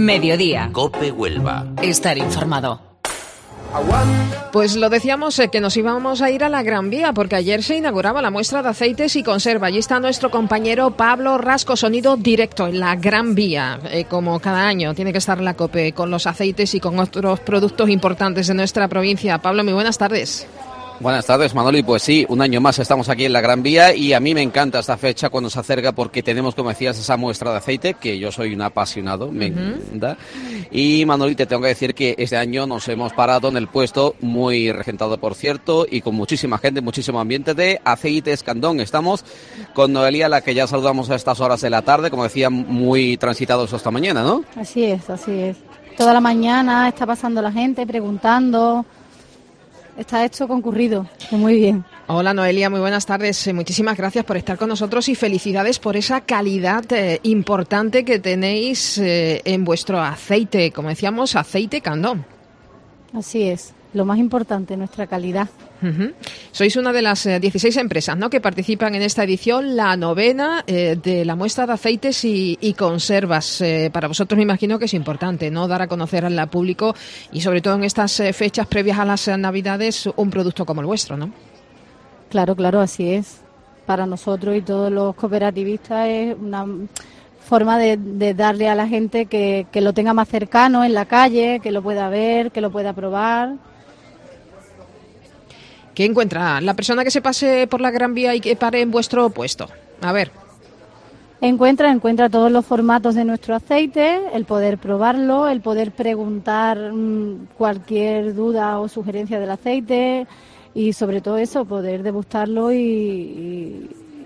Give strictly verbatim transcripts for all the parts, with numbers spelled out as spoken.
Mediodía. COPE Huelva. Estar informado. Pues lo decíamos eh, que nos íbamos a ir a la Gran Vía porque ayer se inauguraba la muestra de aceites y conserva. Allí está nuestro compañero Pablo Rasco, sonido directo en la Gran Vía. Eh, como cada año tiene que estar la COPE con los aceites y con otros productos importantes de nuestra provincia. Pablo, muy buenas tardes. Buenas tardes, Manoli. Pues sí, un año más estamos aquí en la Gran Vía y a mí me encanta esta fecha cuando se acerca porque tenemos, como decías, esa muestra de aceite, que yo soy un apasionado, me uh-huh. encanta. Y, Manoli, te tengo que decir que este año nos hemos parado en el puesto, muy regentado, por cierto, y con muchísima gente, muchísimo ambiente de Aceites Candón. Estamos con Noelia, a la que ya saludamos a estas horas de la tarde, como decía, muy transitados esta mañana, ¿no? Así es, así es. Toda la mañana está pasando la gente, preguntando. Está hecho concurrido, muy bien. Hola Noelia, muy buenas tardes. Eh, muchísimas gracias por estar con nosotros y felicidades por esa calidad eh, importante que tenéis eh, en vuestro aceite, como decíamos, aceite Candón. Así es, lo más importante, nuestra calidad. Uh-huh. Sois una de las eh, dieciséis empresas, ¿no?, que participan en esta edición, la novena eh, de la muestra de aceites y, y conservas. Eh, para vosotros me imagino que es importante, ¿no?, dar a conocer al público y sobre todo en estas eh, fechas previas a las eh, Navidades un producto como el vuestro, ¿no? Claro, claro, así es. Para nosotros y todos los cooperativistas es una forma de, de darle a la gente que, que lo tenga más cercano en la calle, que lo pueda ver, que lo pueda probar. ¿Qué encuentra la persona que se pase por la Gran Vía y que pare en vuestro puesto? A ver. Encuentra, encuentra todos los formatos de nuestro aceite, el poder probarlo, el poder preguntar mmm, cualquier duda o sugerencia del aceite y sobre todo eso, poder degustarlo y, y,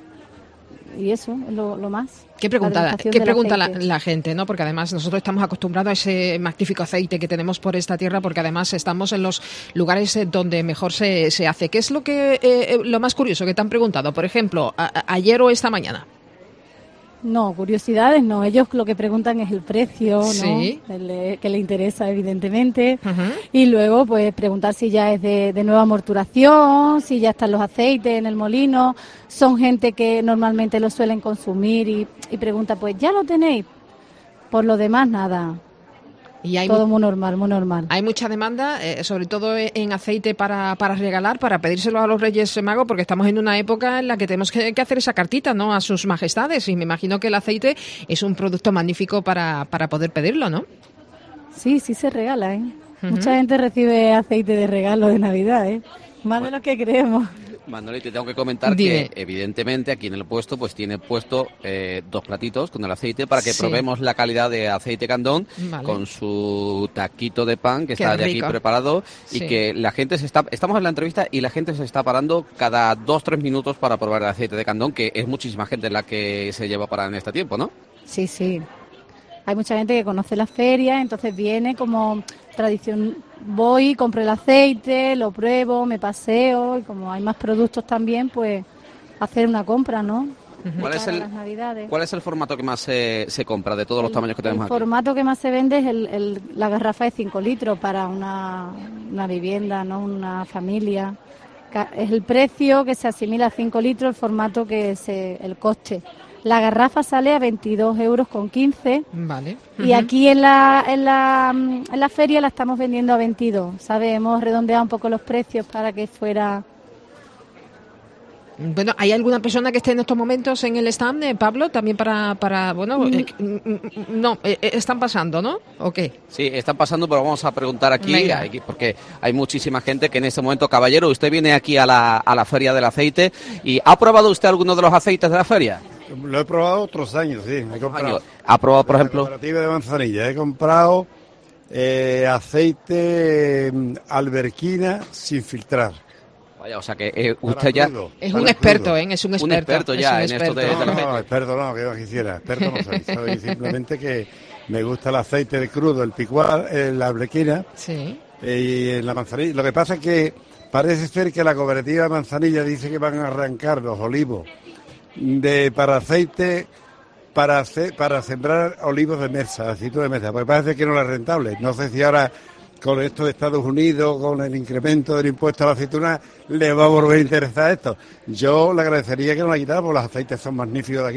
y eso, lo, lo más. ¿Qué pregunta, ¿qué pregunta la, la gente, no? Porque además nosotros estamos acostumbrados a ese magnífico aceite que tenemos por esta tierra, porque además estamos en los lugares donde mejor se, se hace. ¿Qué es lo que eh, lo más curioso que te han preguntado, por ejemplo, a, a, ayer o esta mañana? No, curiosidades no. Ellos lo que preguntan es el precio, ¿no? Sí. El, que le interesa, evidentemente. Uh-huh. Y luego, pues, preguntar si ya es de, de nueva morturación, si ya están los aceites en el molino. Son gente que normalmente lo suelen consumir y, y pregunta, pues, ¿ya lo tenéis? Por lo demás, nada. Y hay todo mu- muy normal, muy normal. Hay mucha demanda, eh, sobre todo en aceite para, para regalar, para pedírselo a los Reyes Magos, porque estamos en una época en la que tenemos que, que hacer esa cartita, ¿no?, a sus majestades. Y me imagino que el aceite es un producto magnífico para, para poder pedirlo, ¿no? Sí, sí se regala, ¿eh? Uh-huh. Mucha gente recibe aceite de regalo de Navidad, ¿eh? Más de lo que creemos. Manoli, te tengo que comentar Dime. que evidentemente aquí en el puesto pues tiene puesto eh, dos platitos con el aceite para que Sí. probemos la calidad de aceite Candón, vale, con su taquito de pan que Qué está de aquí rico. preparado. Sí. Y que la gente se está, estamos en la entrevista y la gente se está parando cada dos, tres minutos para probar el aceite de Candón, que es muchísima gente la que se lleva para en este tiempo, ¿no? Sí, sí. Hay mucha gente que conoce la feria, entonces viene como tradición. Voy, compro el aceite, lo pruebo, me paseo y como hay más productos también, pues hacer una compra, ¿no? Uh-huh. ¿Cuál es el, las Navidades. ¿Cuál es el formato que más se, se compra de todos los El- tamaños que tenemos El aquí? formato que más se vende es el, el- la garrafa de cinco litros para una, una vivienda, ¿no? Una familia. Ca- Es el precio que se asimila a cinco litros, el formato que se, el coste. La garrafa sale a veintidós euros con quince. Vale. Y Uh-huh. aquí en la, en, la, en la feria la estamos vendiendo a veintidós, ¿sabes? Hemos redondeado un poco los precios para que fuera... Bueno, ¿hay alguna persona que esté en estos momentos en el stand, eh, Pablo? También para, para bueno, eh, no, eh, eh, están pasando, ¿no? ¿O qué? Sí, están pasando, pero vamos a preguntar aquí, Venga. aquí, porque hay muchísima gente que en este momento, caballero, usted viene aquí a la, a la Feria del Aceite y ¿ha probado usted alguno de los aceites de la feria? Lo he probado otros años, sí. He comprado. ¿Ha probado, por De la ejemplo? cooperativa de Manzanilla. He comprado eh, aceite mm, alberquina sin filtrar. Vaya, o sea que eh, Para usted ya... crudo, Es para un experto, crudo. ¿eh? Es un Un experto. experto es ya un en esto de- experto. de la No, aceite. no, experto no, que yo quisiera. Experto no soy. Soy simplemente que me gusta el aceite de crudo, el picual, eh, la alberquina Sí. eh, y en la manzanilla. Lo que pasa es que parece ser que la cooperativa de Manzanilla dice que van a arrancar los olivos de para aceite para hacer, para sembrar olivos de mesa, aceite de mesa, porque parece que no es rentable. No sé si ahora con esto de Estados Unidos, con el incremento del impuesto a la aceituna, le va a volver a interesar esto. Yo le agradecería que no la quitara, porque los aceites son magníficos de aquí,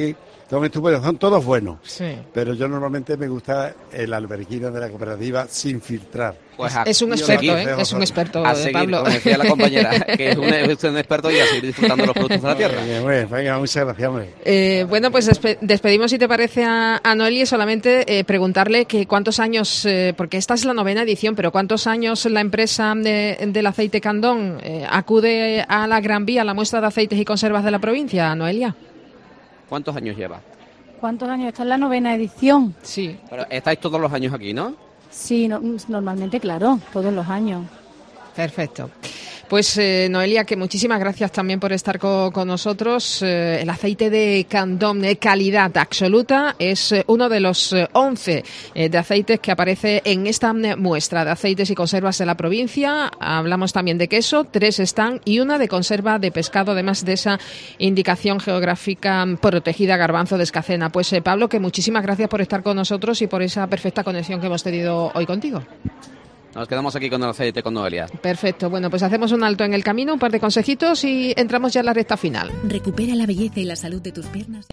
Son estupendos, son todos buenos. Sí. Pero yo normalmente me gusta el alberquino de la cooperativa sin filtrar. Pues es, es un experto, seguir, ¿eh? Es un experto, a seguir, Pablo. como decía la compañera, que es un, es un experto y a seguir disfrutando los productos de la tierra. Venga, bueno, venga, muchas gracias, hombre. Eh, bueno, pues despe- despedimos, si te parece, a, a Noelia, solamente eh, preguntarle que cuántos años, eh, porque esta es la novena edición, pero cuántos años la empresa de, del aceite Candón eh, acude a la Gran Vía, a la muestra de aceites y conservas de la provincia, Noelia. ¿Cuántos años lleva? ¿Cuántos años? Esta es la novena edición. Sí. Pero estáis todos los años aquí, ¿no? Sí, no, normalmente, claro, todos los años. Perfecto. Pues eh, Noelia, que muchísimas gracias también por estar co- con nosotros. Eh, el aceite de Candón, de calidad absoluta, es eh, uno de los eh, once eh, de aceites que aparece en esta eh, muestra de aceites y conservas de la provincia. Hablamos también de queso, tres están, y una de conserva de pescado, además de esa indicación geográfica protegida, garbanzo de Escacena. Pues eh, Pablo, que muchísimas gracias por estar con nosotros y por esa perfecta conexión que hemos tenido hoy contigo. Nos quedamos aquí con el aceite con Noelia. Perfecto. Bueno, pues hacemos un alto en el camino, un par de consejitos y entramos ya en la recta final. Recupera la belleza y la salud de tus piernas.